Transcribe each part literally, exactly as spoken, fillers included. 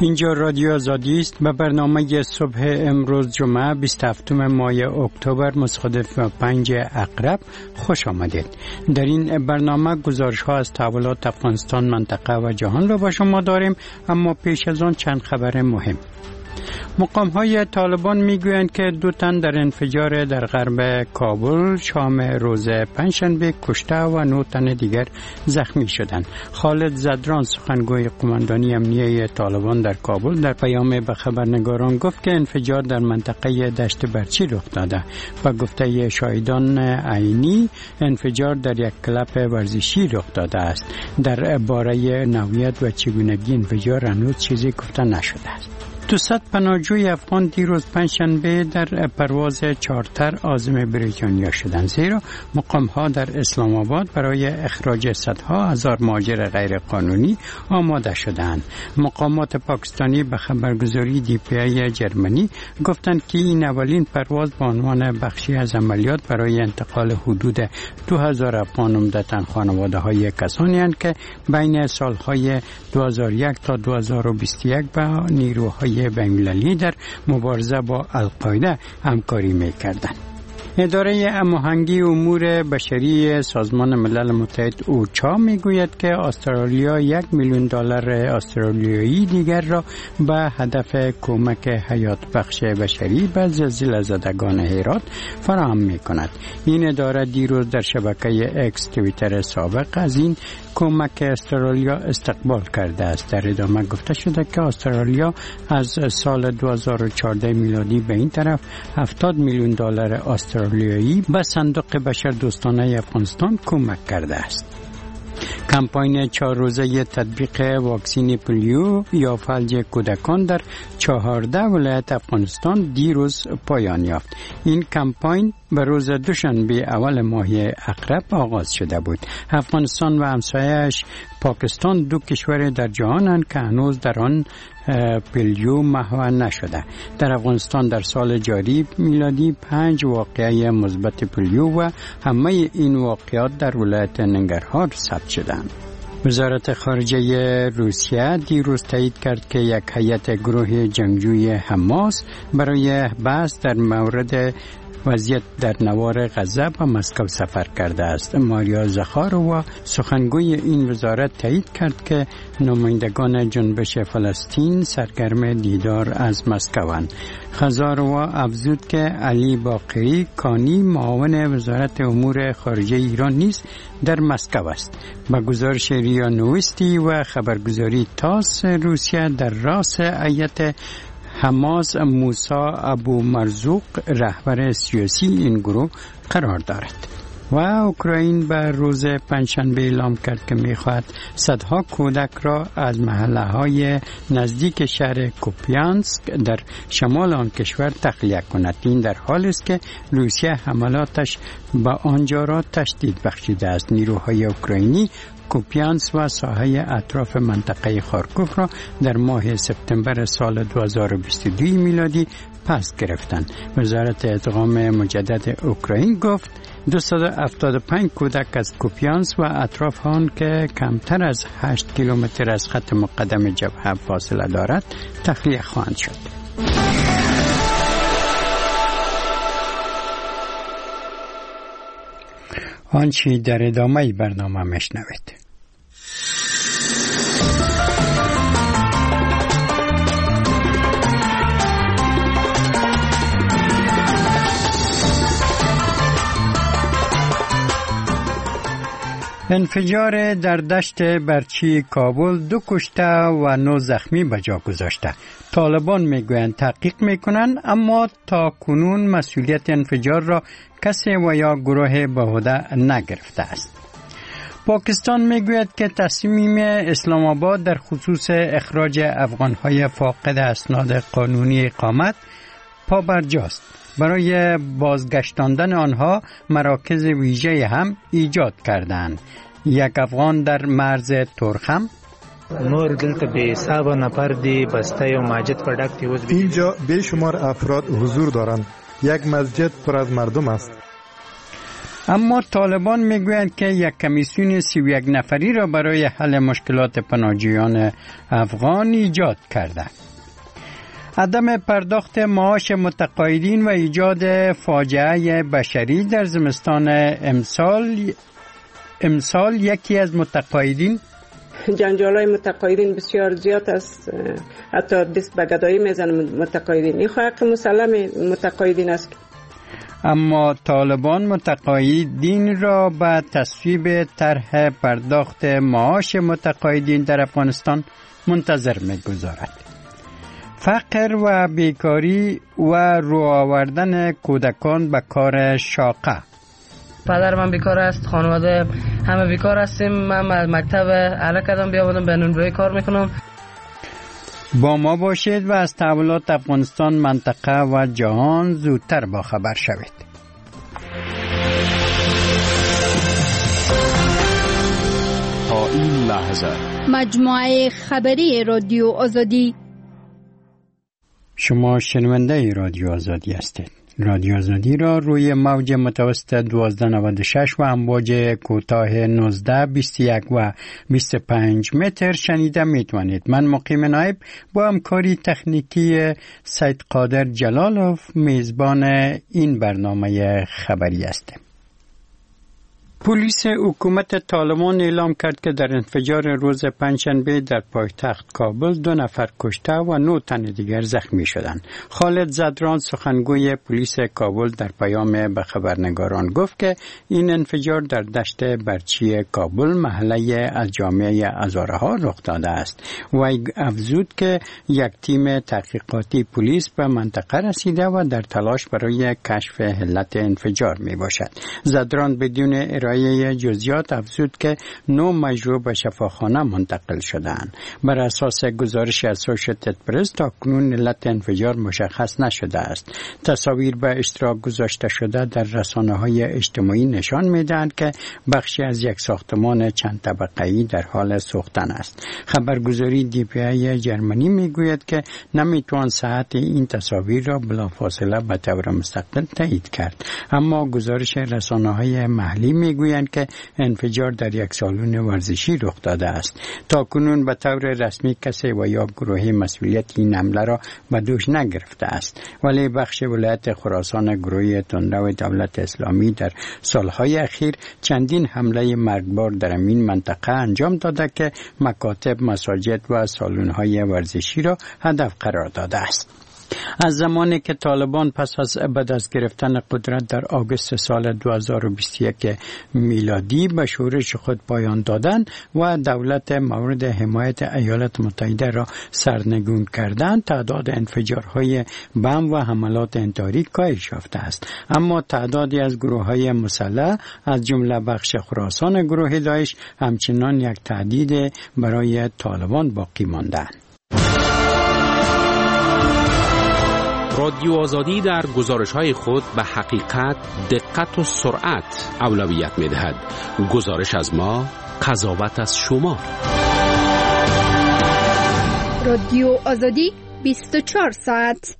اینجا رادیو آزادی است. به برنامه صبح امروز جمعه بیست و هفتم ماه اکتبر مصادف با پنج عقرب خوش آمدید. در این برنامه گزارش ها از تحولات افغانستان، منطقه و جهان را با شما داریم، اما پیش از آن چند خبر مهم. مقام های طالبان میگویند که دو تن در انفجار در غرب کابل شام روز پنجشنبه کشته و نه تن دیگر زخمی شدند. خالد زدران سخنگوی قماندانی امنیه طالبان در کابل در پیام به خبرنگاران گفت که انفجار در منطقه دشت برچی رخ داده و گفته شاهدان عینی انفجار در یک کلب ورزشی رخ داده است. در باره نوعیت و چگونگی انفجار هنوز چیزی گفته نشده است. دوصد پناهجوی افغان دیروز پنجشنبه در پرواز چارتر عازم بریتانیا شدند، زیرا مقام‌ها در اسلام آباد برای اخراج صدها هزار مهاجر غیر قانونی آماده شدند. مقامات پاکستانی به خبرگزاری دی پی ای جرمنی گفتند که این اولین پرواز به عنوان بخشی از عملیات برای انتقال حدود دو هزار افغان عمدتاً خانواده‌های کسانی اند که بین سالهای دو هزار و یک تا دو هزار و بیست و یک با نیروهای بین‌المللی در مبارزه با القاعده همکاری می‌کردند. اداره هماهنگی امور بشری سازمان ملل متحد اوچا میگوید که استرالیا یک میلیون دلار استرالیایی دیگر را به هدف کمک حیات بخش بشری به زلزله زدگان هرات فراهم میکند. این اداره دیروز در شبکه اکس توییتر سابق از این کمک استرالیا استقبال کرده است. در ادامه گفته شده که استرالیا از سال دو هزار و چهارده میلادی به این طرف هفتاد میلیون دلار استرالیایی به صندوق بشردوستانه افغانستان کمک کرده است. کمپاین چهار روزه تطبیق واکسین پولیو یا فلج کودکان در چهارده ولایت افغانستان دیروز پایان یافت. این کمپاین به روز دوشنبه اول ماه عقرب آغاز شده بود. افغانستان و همسایه‌اش پاکستان دو کشور در جهانند که هنوز در آن پولیو محو نشده. در افغانستان در سال جاری میلادی پنج واقعه مثبت پولیو و همه این واقعات در ولایت ننگرهار ثبت شدند. وزارت خارجه روسیه دیروز تایید کرد که یک هیئت گروه جنگجوی حماس برای بحث در مورد وضعیت در نوار غزه به مسکو سفر کرده است. ماریا زخاروا سخنگوی این وزارت تایید کرد که نمایندگان جنبش فلسطین سرگرم دیدار از مسکوند. خزاروا افزود که علی باقری کانی معاون وزارت امور خارجه ایران نیز در مسکو است. با گزارش ریا نوستی و خبرگزاری تاس روسیه در راس هیئت حماس موسی ابو مرزوق رهبر سیاسی این گروه قرار دارد. و اوکراین به روز پنجشنبه اعلام کرد که می‌خواهد صدها کودک را از محله‌های نزدیک شهر کوپیانسک در شمال آن کشور تخلیه کند. این در حالی است که روسیه حملاتش به آنجا را تشدید بخشیده است. نیروهای اوکراینی کوپیانس و ساحه اطراف منطقه خارکوف را در ماه سپتامبر سال دو هزار و بیست و دو میلادی پس گرفتند. وزارت ادغام مجدد اوکراین گفت دویست و هفتاد و پنج کودک از کوپیانس و اطراف آن که کمتر از هشت کیلومتر از خط مقدم جبهه فاصله دارد تخلیه خواهند شد. آنچه در ادامه برنامه میشنوید. انفجار در دشت برچی کابل دو کشته و نه زخمی به جا گذاشته. طالبان میگویند تحقیق میکنند، اما تا کنون مسئولیت انفجار را کسی و یا گروه بیهوده نگرفته است. پاکستان میگوید که تصمیم اسلام آباد در خصوص اخراج افغانهای فاقد اسناد قانونی اقامت پابرجاست. برای بازگشتاندن آنها مراکز ویژه هم ایجاد کردند. یک افغان در مرز تورخم نور دلته به حساب نفر دی بسته و مسجد پر ډک دی. اینجا بیشمار افراد حضور دارند. یک مسجد پر از مردم است. اما طالبان میگویند که یک کمیسیون سی و یک نفری را برای حل مشکلات پناهجویان افغان ایجاد کردند. عدم پرداخت معاش متقاعدین و ایجاد فاجعه بشری در زمستان امسال امسال یکی از متقاعدین جنجالای متقاعدین بسیار زیاد است، حتی دست به گدایی میزنن متقاعدین. این حق مسلم متقاعدین است. اما طالبان متقاعدین را به تصویب طرح پرداخت معاش متقاعدین در افغانستان منتظر می‌گذارد. فقر و بیکاری و رو آوردن کودکان به کار شاقه. پدر من بیکار است، خانواده همه بیکار هستیم. من مکتب اعلی کردم، بیا بودم به نونوایی کار میکنم. با ما باشید و از تحولات افغانستان، منطقه و جهان زودتر با خبر شوید. تا این لحظه مجموعه خبری رادیو آزادی. شما شنونده رادیو آزادی هستید. رادیو آزادی را روی موج متوسط دوازده نود و شش و امواج کوتاه نوزده بیست و یک و بیست و پنج متر شنیده میتوانید. من مقیم نایب با همکاری تکنیکی سید قادر جلالوف میزبان این برنامه خبری هستم. پلیس حکومت طالبان اعلام کرد که در انفجار روز پنجشنبه در پایتخت کابل دو نفر کشته و نه تن دیگر زخمی شدند. خالد زدران سخنگوی پلیس کابل در پیام به خبرنگاران گفت که این انفجار در دشت برچی کابل محله از جامعه هزارها رخ داده است. و افزود که یک تیم تحقیقاتی پلیس به منطقه رسیده و در تلاش برای کشف علت انفجار می باشد. زدران بدون ارائه جزئیات افزود که نه مجروح به شفاخانه منتقل شدند. بر اساس گزارش اسوشییتد پرس تاکنون علت انفجار مشخص نشده است. تصاویر به اشتراک گذاشته شده در رسانه‌های اجتماعی نشان می‌دهند که بخشی از یک ساختمان چند طبقه‌ای در حال سوختن است. خبرگزاری دی پی ای جرمنی میگوید که نمیتوان صحت این تصاویر را بلافاصله به طور مستقل تایید کرد، اما گزارش رسانه‌های محلی میگوید که انفجار در یک سالن ورزشی رخ داده است. تا کنون به طور رسمی کسی و یا گروهی مسئولیت این حمله را به دوش نگرفته است، ولی بخش ولایت خراسان گروه تندرو دولت اسلامی در سالهای اخیر چندین حمله مرگبار در این منطقه انجام داده که مکاتب، مساجد و سالن‌های ورزشی را هدف قرار داده است. از زمانی که طالبان پس از بعد از گرفتن قدرت در آگوست سال دو هزار و بیست و یک میلادی به شورش خود پایان دادند و دولت مورد حمایت ایالات متحده را سرنگون کردند، تعداد انفجارهای بم و حملات انتحاری کاهش یافته است. اما تعدادی از گروه‌های مسلح از جمله بخش خراسان گروه داعش همچنان یک تهدید برای طالبان باقی ماندند. رادیو آزادی در گزارش‌های خود به حقیقت، دقت و سرعت اولویت می‌دهد. گزارش از ما، قضاوت از شما. رادیو آزادی بیست و چهار ساعت.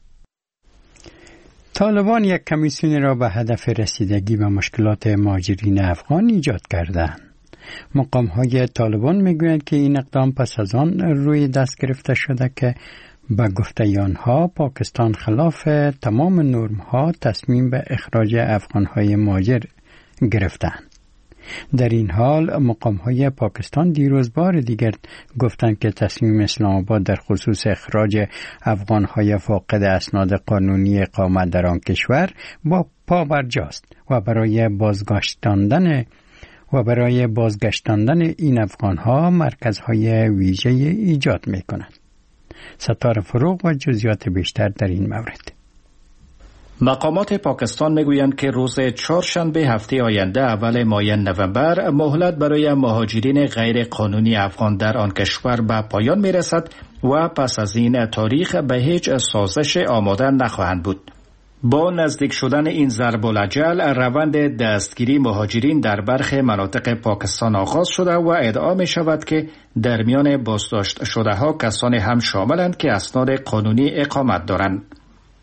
طالبان یک کمیسیون را به هدف رسیدگی به مشکلات مهاجرین افغان ایجاد کردند. مقام‌های طالبان می‌گویند که این اقدام پس از آن روی دست گرفته شده که با گفته آنها پاکستان خلاف تمام نرم‌ها تصمیم به اخراج افغان‌های مهاجر گرفتند. در این حال مقام‌های پاکستان دیروز بار دیگر گفتند که تصمیم اسلام آباد در خصوص اخراج افغان‌های فاقد اسناد قانونی اقامت در آن کشور با پا برجاست و برای بازگشتاندن و برای بازگشتاندن این افغان‌ها مرکزهای ویژه ایجاد می‌کنند. ستاره فروغ و جزئیات بیشتر در این مورد. مقامات پاکستان میگویند که روز چهارشنبه هفته آینده اول ماه نوامبر مهلت برای مهاجرین غیر قانونی افغان در آن کشور به پایان میرسد و پس از این تاریخ به هیچ سازش آماده نخواهند بود. با نزدیک شدن این ضرب الاجل روند دستگیری مهاجرین در برخی مناطق پاکستان آغاز شده و ادعا می شود که در میان بازداشت شده ها کسانی هم شاملند که اسناد قانونی اقامت دارند.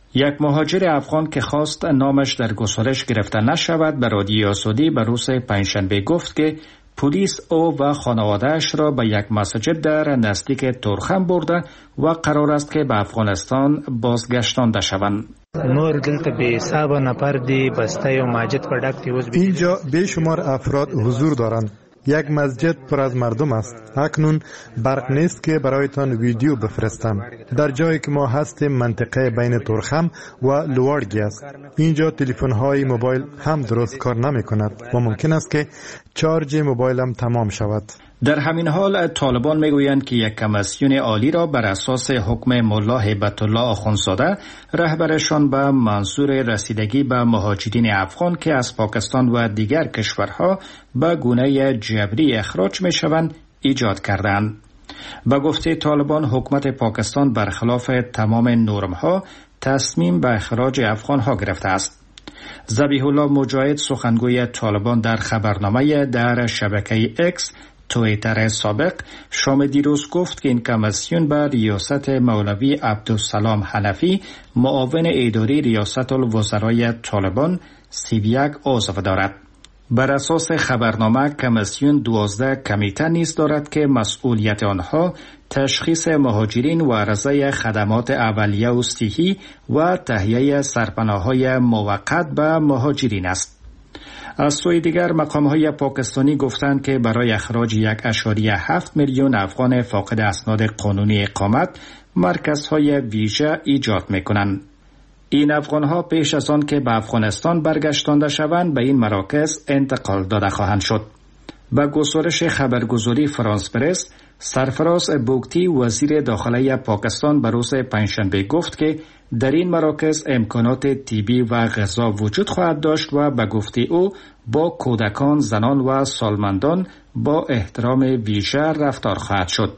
یک مهاجر افغان که خواست نامش در گزارش گرفته نشود به رادیو آزادی به روز پنجشنبه گفت که پلیس او و خانواده‌اش را به یک مسجد در نزدیک تورخم برده و قرار است که به افغانستان بازگشتانده شوند. نور دلته به حساب نفر دی بسته و مسجد پر ډک دی. اینجا بیشمار افراد حضور دارند. یک مسجد پر از مردم است. اکنون برق نیست که برایتان ویدیو بفرستم. در جایی که ما هستیم منطقه بین تورخم و لوارگی است. اینجا تلفن های موبایل هم درست کار نمی کند و ممکن است که چارج موبایلم تمام شود. در همین حال طالبان میگویند که یک کمیسیون عالی را بر اساس حکم ملا هیبت الله آخوندزاده رهبرشان به منظور رسیدگی به مهاجرین افغان که از پاکستان و دیگر کشورها به گونه جبری اخراج می شوند ایجاد کردند. به گفته طالبان حکومت پاکستان برخلاف تمام نرم‌ها تصمیم به اخراج افغان‌ها گرفته است. ذبیح الله مجاهد سخنگوی طالبان در خبرنامه در شبکه اکس تویتر سابق شام دیروز گفت که این کمیسیون به ریاست مولوی عبدالسلام حنفی معاون اداری ریاست الوزرای طالبان سی و یک عضو دارد. بر اساس خبرنامه کمیسیون دوازده کمیته نیز دارد که مسئولیت آنها تشخیص مهاجرین و عرضه خدمات اولیه و صحی و تهیه سرپناه‌های موقت به مهاجرین است. از سوی دیگر مقام‌های پاکستانی گفتند که برای اخراج یک اشاری هفت میلیون افغان فاقد اسناد قانونی اقامت مرکزهای ویژه ایجاد می‌کنند. این افغان‌ها پیش از آن که به افغانستان برگشتانده شوند به این مراکز انتقال داده خواهند شد. با گزارش خبرگزاری فرانس پرس، سرفراز بوگتی وزیر داخله پاکستان به روز پنجشنبه گفت که در این مراکز امکانات طبی و غذا وجود خواهد داشت و به گفته او با کودکان، زنان و سالمندان با احترام ویژه رفتار خواهد شد.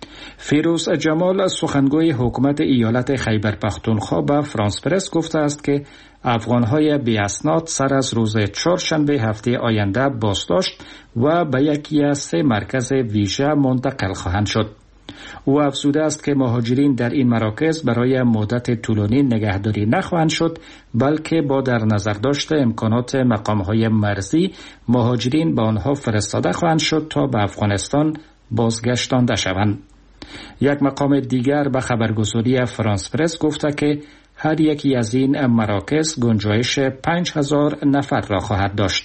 فیروز جمال سخنگوی حکومت ایالت خیبر پختونخوا به فرانس پرس گفته است که افغان‌های بی اسناد سر از روز چهارشنبه هفته آینده بازداشت و به یکی از سه مرکز ویژه منتقل خواهند شد. او افزوده است که مهاجرین در این مراکز برای مدت طولانی نگهداری نخواهند شد، بلکه با در نظر داشت امکانات مقام‌های مرزی مهاجرین به آنها فرستاده خواهند شد تا به افغانستان بازگشتانده شوند. یک مقام دیگر به خبرگزاری فرانس پرس گفته که هر یکی از این مراکز گنجایش پنج هزار نفر را خواهد داشت.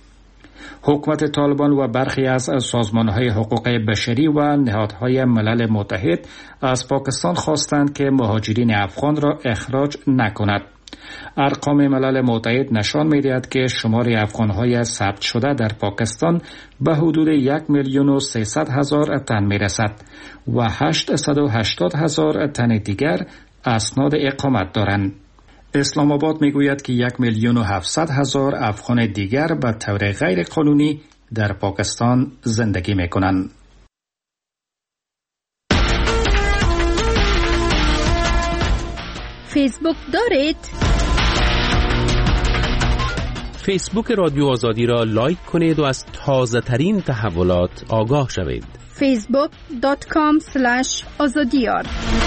حکومت طالبان و برخی از سازمان‌های حقوق بشری و نهادهای ملل متحد از پاکستان خواستند که مهاجرین افغان را اخراج نکند. ارقام ملل متحد نشان می‌دهد که شمار افغان‌های ثبت شده در پاکستان به حدود یک میلیون و سیصد هزار تن می‌رسد و هشتصد و هشتاد هزار تن دیگر اسناد اقامت دارند. اسلام آباد میگوید که یک میلیون و هفتصد هزار افغان دیگر به طور غیر قانونی در پاکستان زندگی میکنند. فیسبوک دارید؟ فیسبوک رادیو آزادی را لایک کنید و از تازه ترین تحولات آگاه شوید. فیسبوک دات کام اسلش آزادیار.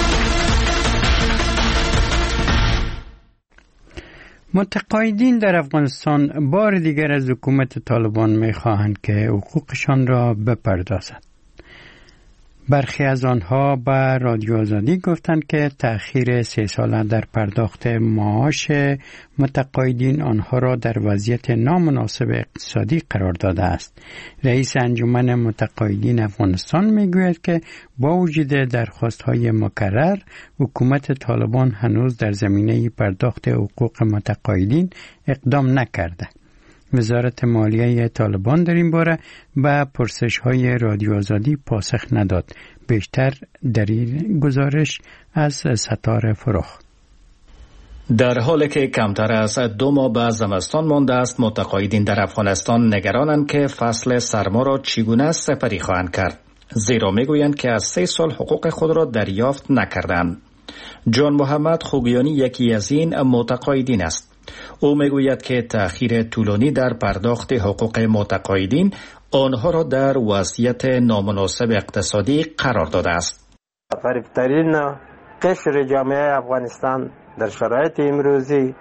متقاعدین در افغانستان بار دیگر از حکومت طالبان می‌خواهند که حقوقشان را بپردازد. برخی از آنها به رادیو آزادی گفتند که تأخیر سه ساله در پرداخت معاش متقاعدین آنها را در وضعیت نامناسب اقتصادی قرار داده است. رئیس انجمن متقاعدین افغانستان میگوید که با وجود درخواست‌های مکرر، حکومت طالبان هنوز در زمینه پرداخت حقوق متقاعدین اقدام نکرده. وزارت مالیه طالبان در این باره به پرسش‌های رادیو آزادی پاسخ نداد. بیشتر در این گزارش از ستاره فرخ. در حالی که کمتر از دو ماه به زمستان مانده است، متقاعدین در افغانستان نگرانند که فصل سرما را چگونه سپری خواهند کرد، زیرا میگویند که از سه سال حقوق خود را دریافت نکردند. جان محمد خوگیانی یکی از این متقاعدین است. او میگوید که تأخیر طولانی در پرداخت حقوق متقاعدین آنها را در وضعیت نامناسب اقتصادی قرار داده است. فریب‌ترین قشر جامعه افغانستان در شرایط امروزی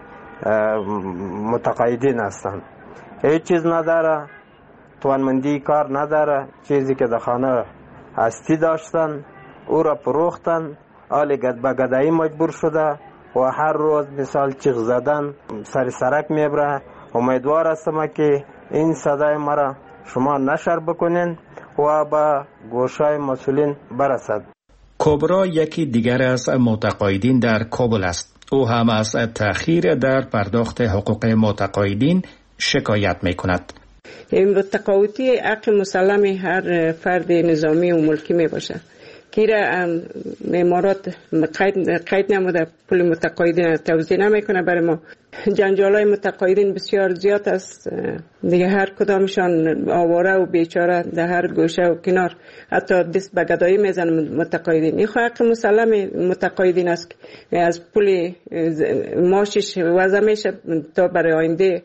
متقاعدین هستند. هیچ چیز نداره، توانمندی کار نداره. چیزی که در خانه هستی داشتن او را فروختن، حال به گدایی مجبور شده و هر روز مثال چیغ زدن سر سرک میبره. امیدوار هستم که این صدای مرا شما نشر بکنین و به گوشای مسئولین برسد. کبرا یکی دیگر از متقاعدین در کابل است. او هم از تأخیر در پرداخت حقوق متقاعدین شکایت می کند. این تقاعدی حق مسلم هر فرد نظامی و ملکی می باشه که را امارات قید, قید نموده پول متقاعدین توزیع نمیکنه برای ما. جنجالای متقاعدین بسیار زیاد است دیگه، هر کدامشان آواره و بیچاره در هر گوشه و کنار حتی دست به گدایی میزنن متقاعدین. این حق مسلم متقاعدین است که از پول ماشش وضع میشه تا برای آینده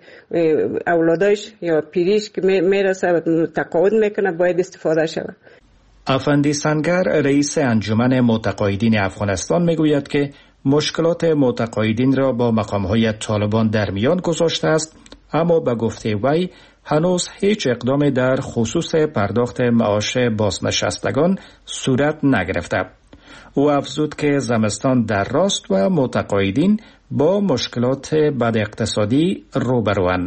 اولادش یا پیریش که میرسه تقاعد میکنه باید استفاده شود. افندی سنگر رئیس انجمن متقاعدین افغانستان میگوید که مشکلات متقاعدین را با مقام‌های طالبان در میان گذاشته است، اما به گفته وی هنوز هیچ اقدام در خصوص پرداخت معاش بازنشستگان صورت نگرفته. او افزود که زمستان در راست و متقاعدین با مشکلات بد اقتصادی روبروند.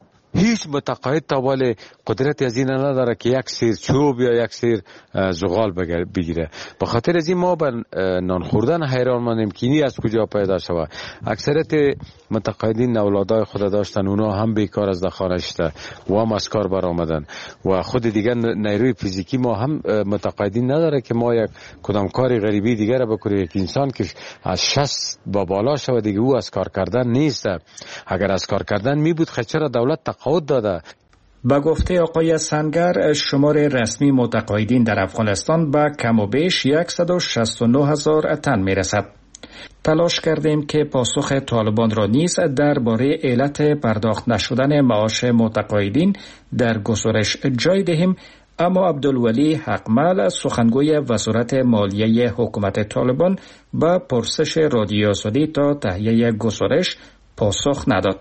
هیچ متقاعد تاوال قدرت از این نداره که یک سیر چوب یا یک سیر زغال بگیره. به خاطر از این ما به نان خوردن حیران مانیم که اینی از کجا پیدا شود. اکثریت متقاعدین اولادای خود داشتن، اونا هم بیکار از خانه شده و هم از کار برآمدن و خود دیگه نیروی فیزیکی ما هم متقاعدین نداره که ما یک کدام کاری غریبی دیگه را بکنیم. یک انسان که از شصت با بالا شود دیگه او از کار کردن نیست. اگر از کار کردن می بود خچر دولت تقاعد داده. با گفته آقای سنگر شمار رسمی متقاعدین در افغانستان به کم و بیش صد و شصت و نه هزار تن می رسد. تلاش کردیم که پاسخ طالبان را نیز درباره علت پرداخت نشدن معاش متقاعدین در گزارش جای دهیم، اما عبدالولی حقمل سخنگوی وزارت مالیه حکومت طالبان به پرسش رادیو آزادی تا تهیه گزارش پاسخ نداد.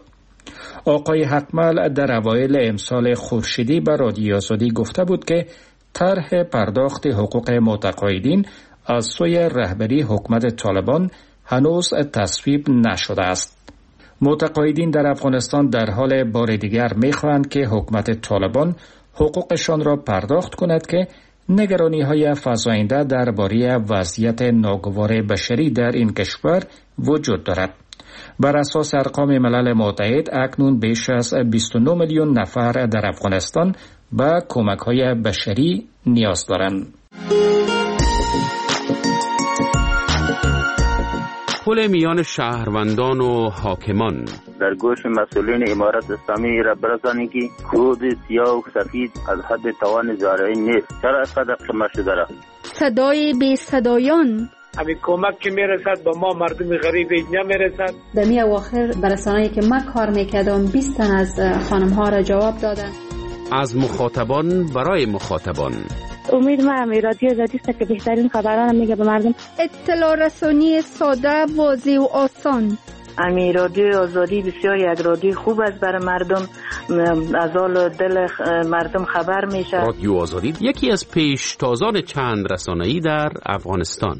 آقای حقمل در اوایل امسال خورشیدی به رادیو آزادی گفته بود که طرح پرداخت حقوق متقاعدین از سوی رهبری حکومت طالبان هنوز تصویب نشده است. متقاعدین در افغانستان در حال بار دیگر می‌خواهند که حکومت طالبان حقوقشان را پرداخت کند که نگرانی‌های فزاینده درباره وضعیت ناگوار بشری در این کشور وجود دارد. بر اساس ارقام ملل متحد اکنون بیش از بیست و نه میلیون نفر در افغانستان به کمک‌های بشری نیاز دارند. پل میان شهروندان و حاکمان در گوش مسئولین امارت اسلامی را برسانی که کود سیاه و سفید از حد توان زارعی نیست. چرا از قدر قمه شده را؟ صدای بی صدایان همین کمک که میرسد با ما مردم غریب نمیرسد. در می اواخر برسانه‌ای که من کار میکردم بیست تن از خانم ها را جواب دادن. از مخاطبان برای مخاطبان. امید ما هم رادیو آزادی است که بهترین خبران میگه به مردم. اطلاع رسانی ساده، واضح و آسان. امی رادیو آزادی بسیار یک رادیو خوب است برای مردم، از حال دل مردم خبر میشه. رادیو آزادی یکی از پیشتازان چند رسانه‌ای در افغانستان.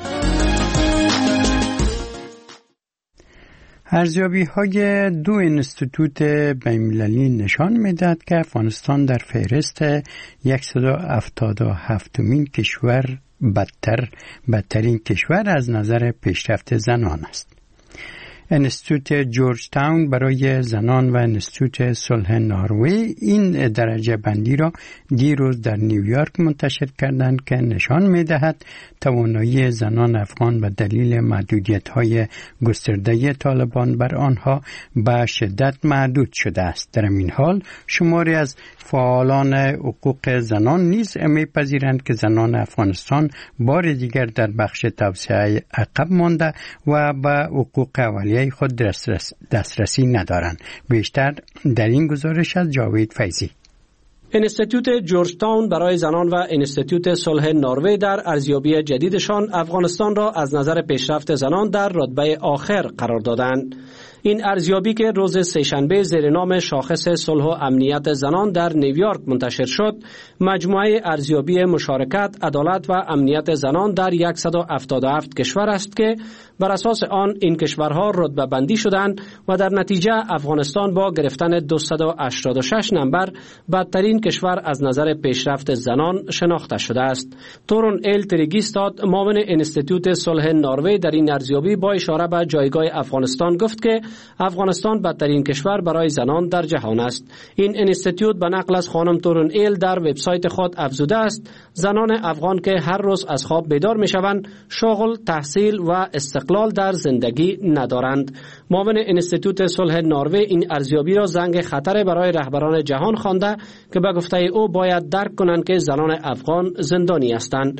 ارزیابی‌های دو انستیتوت بین‌المللی نشان می‌دهد که افغانستان در فهرست صد و هفتاد و هفتمین کشور بدتر بدترین کشور از نظر پیشرفت زنان است. انستیتوت جورج تاون برای زنان و انستیتوت صلح نروژ این درجه بندی را دیروز در نیویورک منتشر کردند که نشان می‌دهد توانایی زنان افغان به دلیل محدودیت‌های گسترده طالبان بر آنها به شدت محدود شده است. در این حال شماری از فعالان حقوق زنان نیز می‌پذیرند که زنان افغانستان بار دیگر در بخش توسعه عقب مانده و به حقوق اولیه خود دسترس دسترسی ندارند. بیشتر در این گزارش از جاوید فیضی. انستیتوت جورج تاون برای زنان و انستیتوت صلح نروژ در ارزیابی جدیدشان افغانستان را از نظر پیشرفت زنان در رتبه آخر قرار دادند. این ارزیابی که روز سه‌شنبه زیر نام شاخص صلح و امنیت زنان در نیویورک منتشر شد، مجموعه ارزیابی مشارکت، عدالت و امنیت زنان در صد و هفتاد و هفت کشور است که بر اساس آن این کشورها رتبه بندی شدند و در نتیجه افغانستان با گرفتن دویست و هشتاد و شش نمبر بدترین کشور از نظر پیشرفت زنان شناخته شده است. تورون ایل تریگیستاد، معاون انستیتوت صلح نروژ، در این ارزیابی با اشاره به جایگاه افغانستان گفت که افغانستان بدترین کشور برای زنان در جهان است. این انستیتوت به نقل از خانم تورون ایل در وبسایت خود افزوده است: زنان افغان که هر روز از خواب بیدار میشوند، شغل، تحصیل و استقلال در زندگی ندارند. معاون انستیتوت صلح نروژ این ارزیابی را زنگ خطر برای رهبران جهان خوانده که به گفته او باید درک کنند که زنان افغان زندانی هستند.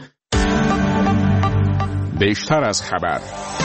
بیشتر از خبر.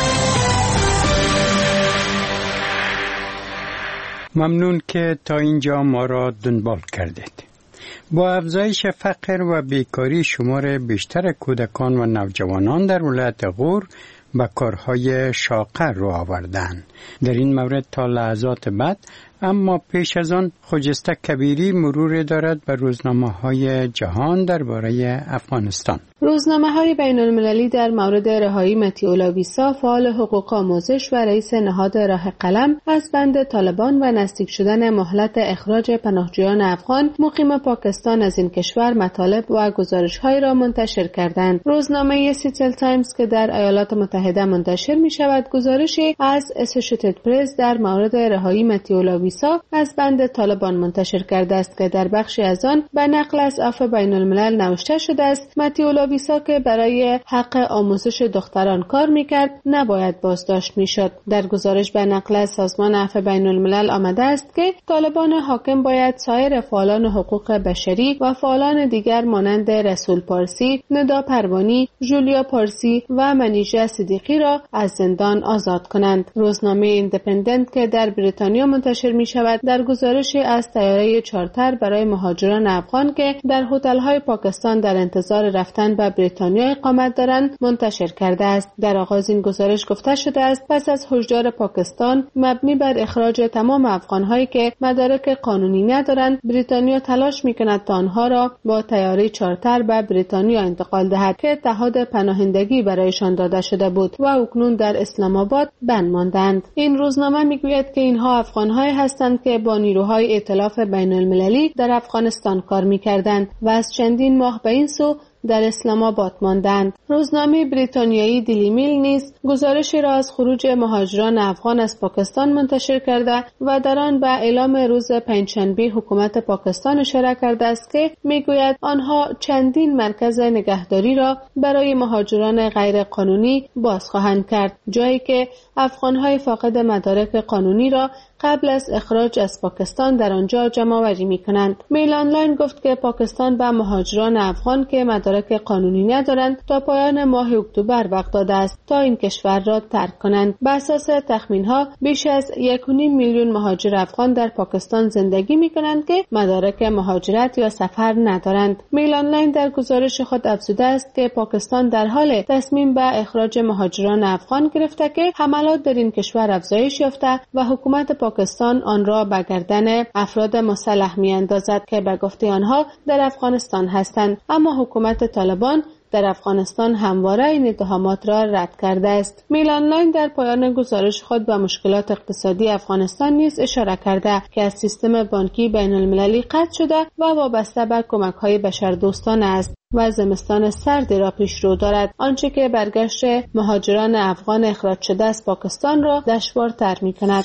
ممنون که تا اینجا ما را دنبال کردید. با افزایش فقر و بیکاری، شمار بیشتر کودکان و نوجوانان در ولایت غور به کارهای شاقه رو آوردند. در این مورد تا لحظات بعد، اما پیش از آن خجسته کبیری مرور دارد به روزنامه‌های جهان درباره افغانستان. روزنامه‌های بین‌المللی در مورد رهایی متیو لاویسا، فعال حقوق آموزش و رئیس نهاد راه قلم، از بند طالبان و نزدیک شدن مهلت اخراج پناهجویان افغان مقیم پاکستان از این کشور مطالب و گزارش‌هایی را منتشر کردند. روزنامه سیتل تایمز که در ایالات متحده منتشر می‌شود، گزارشی از اسوسییتد پرس در مورد رهایی متیو لاویسا از بند طالبان منتشر کرده است که در بخشی از آن به نقل از عفو بین‌الملل نوشته شده است: متیو لاویسا که برای حق آموزش دختران کار میکرد نباید بازداشت میشد. در گزارش به نقل از سازمان عفو بین‌الملل آمده است که طالبان حاکم باید سایر فعالان حقوق بشری و فعالان دیگر مانند رسول پارسی، ندا پروانی، جولیا پارسی و منیژه صدیقی را از زندان آزاد کنند. روزنامه ایندیپندنت که در بریتانیا منتشر می شود در گزارشی از طیاره چارتر برای مهاجران افغان که در هتل‌های پاکستان در انتظار رفتن به بریتانیا اقامت دارند منتشر کرده است. در آغاز این گزارش گفته شده است پس از هشدار پاکستان مبنی بر اخراج تمام افغان‌هایی که مدارک قانونی ندارند، بریتانیا تلاش می‌کند تا آنها را با طیاره چارتر به بریتانیا انتقال دهد که اتحاد پناهندگی برایشان داده شده بود و اکنون در اسلام آباد بند ماندند. این روزنامه میگوید که اینها افغان‌هایی هستند که با نیروهای ائتلاف بین‌المللی در افغانستان کار می‌کردند و از چندین ماه به این سو در اسلام آباد ماندند. روزنامه بریتانیایی دیلی میل نیز گزارشی را از خروج مهاجران افغان از پاکستان منتشر کرده و در آن به اعلام روز پنجشنبه حکومت پاکستان اشاره کرده است که میگوید آنها چندین مرکز نگهداری را برای مهاجران غیر قانونی باز خواهند کرد، جایی که افغان‌های فاقد مدارک قانونی را قبل از اخراج از پاکستان در آنجا جمع‌آوری می‌کنند. میل آنلاین گفت که پاکستان به مهاجران افغان که مدارک قانونی ندارند تا پایان ماه اکتبر وقت داده است تا این کشور را ترک کنند. بر اساس تخمین‌ها بیش از یک و نیم میلیون مهاجر افغان در پاکستان زندگی می‌کنند که مدارک مهاجرت یا سفر ندارند. میل آنلاین در گزارش خود افزوده است که پاکستان در حال تصمیم به اخراج مهاجران افغان گرفته که حملات در این کشور افزایش یافته و حکومت پاکستان آن را به گردن افراد مسلح می‌اندازد که به گفته آنها در افغانستان هستند، اما حکومت طالبان در افغانستان همواره این اتهامات را رد کرده است. میل آنلاین در پایان گزارش خود به مشکلات اقتصادی افغانستان نیز اشاره کرده که از سیستم بانکی بین المللی قطع شده و وابسته به کمک‌های بشردوستانه است و زمستان سردی را پیش رو دارد، آنچه که برگشت مهاجران افغان اخراج شده از پاکستان را دشوارتر می‌کند.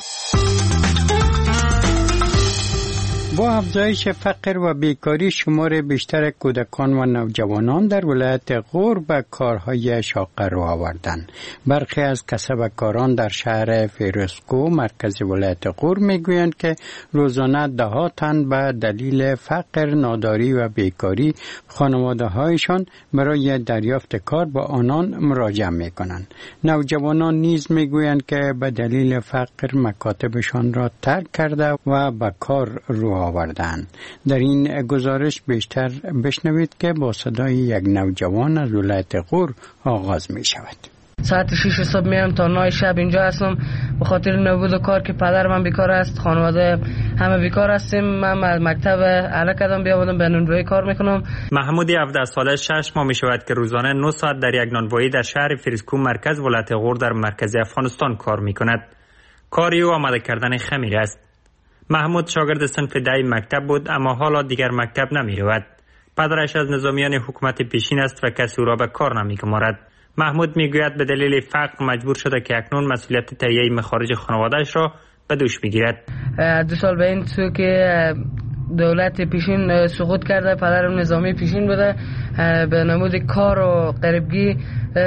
با افزایش فقر و بیکاری، شمار بیشتر کودکان و نوجوانان در ولایت غور به کارهای شاقه رو آوردند. برخی از کسبکاران در شهر فیروزکوه مرکز ولایت غور میگویند که روزانه ده ها تن به دلیل فقر، ناداری و بیکاری خانواده هایشان برای دریافت کار با آنان مراجعه میکنند. نوجوانان نیز میگویند که به دلیل فقر مکاتبشان را ترک کرده و به کار رو آوردند. در این گزارش بیشتر بشنوید که با صدای یک نوجوان از ولایت غور آغاز می شود. ساعت شش صبح میام تا نه شب اینجا هستم به خاطر نبود کار که پدر من بیکار است، خانواده همه بیکار هستیم. من از مکتب اعلی کدام بیامدم به نانوایی کار میکنم. محمود هفده ساله شش ماه می شود که روزانه نه ساعت در یک نانوایی در شهر فریسکو مرکز ولایت غور در مرکز افغانستان کار میکند. کاری او آماده کردن خمیر است. محمود شاگرد صنف ده مکتب بود اما حالا دیگر مکتب نمی رود. پدرش از نظامیان حکومت پیشین است و کسی او را به کار نمیگمارد. محمود میگوید به دلیل فقر مجبور شده که اکنون مسئولیت تهیه مخارج خانواده‌اش را به دوش بگیرد. دو سال به این سو که دولت پیشین سقوط کرده، پدرم نظامی پیشین بوده، به نمود کار و قریبگی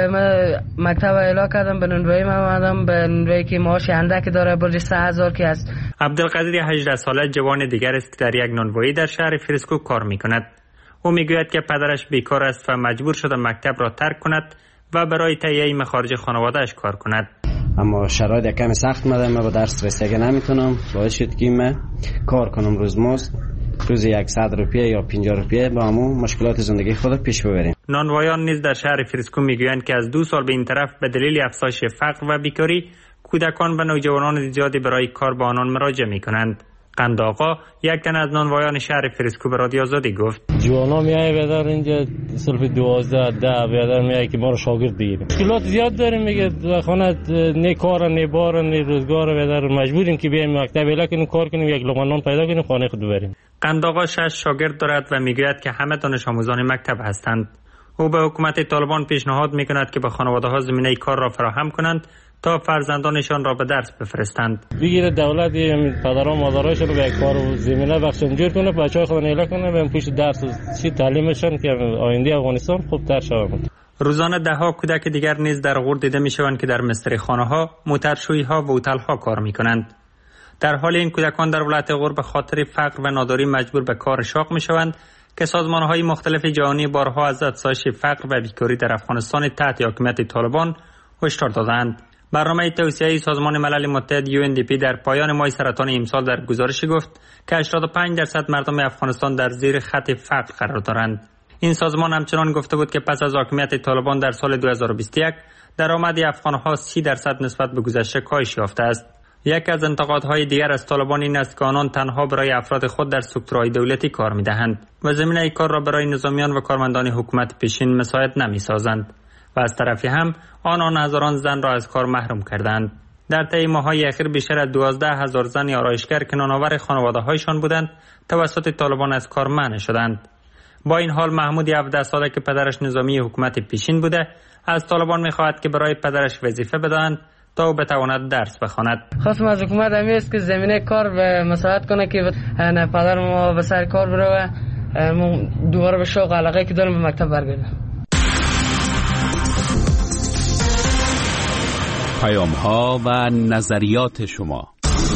من مکتب اعلا کردم، به نانوایی من آمدم، به نانوایی که معاش اندک داره، برج سه هزار که است. عبدالقادر هجده ساله جوان دیگر است که در یک نانوایی در شهر فریسکو کار میکند. او میگوید که پدرش بیکار است و مجبور شده مکتب را ترک کند و برای تهیه مخارج خانواده‌اش کار کند. اما شرایط کمی سخت مده، من با درس رسیدگی نمیتونم، باعث شد که من کار کنم روزمزد روزی صد روپیه یا پنجاه روپیه با همون مشکلات زندگی خود پیش ببریم. نانوایان نیز در شهر فریسکو میگویند که از دو سال به این طرف به دلیل افزایش فقر و بیکاری کودکان و نوجوانان زیادی برای کار با آنان مراجعه میکنند. قند آقا یک تن از نانوایان شهر فریسکو به رادیو آزادی گفت جوانا میای بیادر اینجا صرف دوازده ده بیادر میای که ما رو شاگرد بگیریم. مشکلات زیاد داریم، میگه خانه نه کار نه بار نه روزگار، بیادر مجبوریم که بیایم مکتب اعلا کنیم کار کنیم، یک لقمه نان پیدا کنیم خانه خود ببریم. قند آقا شش شاگرد دارد و میگوید که همه دانش آموزان مکتب هستند. او به حکومت طالبان پیشنهاد میکند که به خانواده‌ها زمینه کار را فراهم کنند تا فرزندانشان را به درس بفرستند. بگیره دولت پدران مادرایش رو به کار و زمینه بخشن جور کنه، بچه‌ها خودن اعلا کنه، برن پیش درس چی تعلیمشون که آینده افغانستان خوبتر شود. روزانه ده ها کودک دیگر نیز در غور دیده میشوند که در مستریخانه‌ها، موترشویی‌ها و هتل‌ها کار میکنند. در حال این کودکان در ولایت غور به خاطر فقر و ناداری مجبور به کار شاق میشوند که سازمان‌های مختلف جهانی بارها از افزایش فقر و بیکاری در افغانستان تحت حاکمیت طالبان هشدار دادند. برنامه توسعه سازمان ملل متحد یو ان دی پی در پایان ماه سرطان امسال در گزارشی گفت که هشتاد و پنج درصد مردم افغانستان در زیر خط فقر قرار دارند. این سازمان همچنان گفته بود که پس از حاکمیت طالبان در سال دو هزار و بیست و یک درآمد افغان‌ها سی درصد نسبت به گذشته کاهش یافته است. یک از انتقادهای دیگر از طالبان این است که آنان تنها برای افراد خود در سکتورهای دولتی کار می‌دهند و زمینه کار را برای نظامیان و کارمندان حکومت پیشین مساعد نمی‌سازند و از طرفی هم آنان هزاران زن را از کار محروم کردند. در طی ماه‌های اخیر بیشتر از دوازده هزار زن آرایشگر که نانآور خانواده‌هایشان بودند توسط طالبان از کار منع شدند. با این حال محمود هفده ساله که پدرش نظامی حکومت پیشین بوده از طالبان می‌خواهد که برای پدرش وظیفه بدهند تا او بتواند درس بخواند. خواستم از حکومت همی است که زمینه کار به مساعد کنه که پدر ما به سر کار بره و دوباره به شوق علاقه که داریم به مکتب برگردیم. پیام ها و نظریات شما.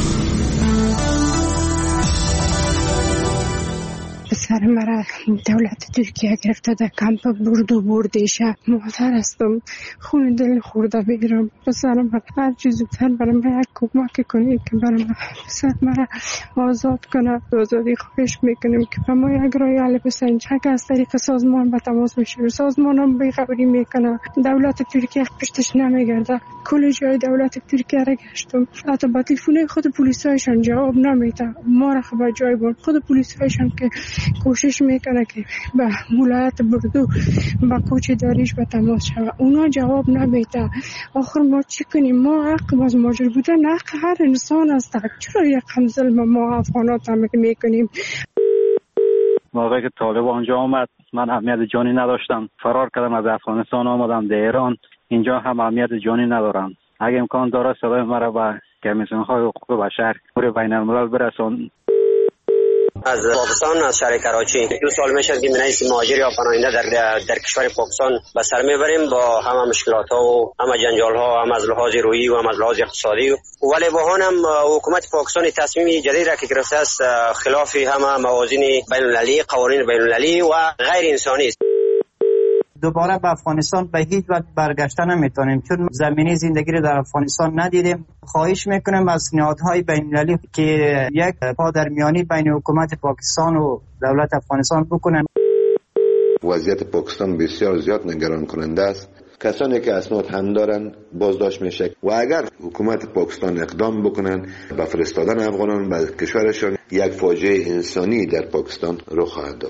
پسر مرا دولت ترکیه گرفته در کمپ برد و بردیشه. مادر هستم، خون دل خورده بگیرم. پسرم هر چیز زودتر برای من یک کمک کنید که برای من پسر مرا آزاد کنه. آزادی خواهش میکنیم که به ما یک رای حل بسازید که از طریق سازمان به تماس بشیم. سازمان هم بیخبری میکنه، دولت ترکیه پشتش نمیگرده. کل جای دولت ترکیه را گشتم، حتی با تلفن خود پلیسایشان جواب نمیده. ما را خبر جای برد. خود پلیسایشان که کوشش میکنه که به ولایت بردو با کوچ داریش به تماس شود، اونا جواب نمیده. آخر ما چی کنیم؟ ما حق از ماجر بودن حق هر انسان است. چرا یک هم ظلم ما افغانات هم میکنیم؟ موقعی که طالب آنجا آمد من اهمیت جانی نداشتم، فرار کردم از افغانستان آمدم در ایران. اینجا هم اهمیت جانی ندارم. اگه امکان داره صدای مرا به کمیسیون های حقوق بشر پور بین الملل برسون. از پاکستان، از شهر کراچی دو سال میشه که منیس مهاجر یا پناهنده در در کشور پاکستان به سر میبریم با همه مشکلات ها و همه جنجال ها، هم از لحاظ روحی و هم از لحاظ اقتصادی. ولی با هم حکومت پاکستان تصمیم جدید را که گرفته است خلاف همه موازین بین المللی، قوانین بین المللی و غیر انسانی است. دوباره به افغانستان به هیچ وجه برگشته نمیتونیم، چون زمینه زندگی رو در افغانستان ندیدیم. خواهش میکنم از نهادهای بین‌المللی که یک پادرمیانی بین حکومت پاکستان و دولت افغانستان بکنن. وضعیت پاکستان بسیار زیاد نگران کننده است. کسانی که اسناد هم دارن بازداشت میشه و اگر حکومت پاکستان اقدام بکنن به فرستادن افغانان به کشورشان، یک فاجعه انسانی در پاکستان رخ خواهد داد.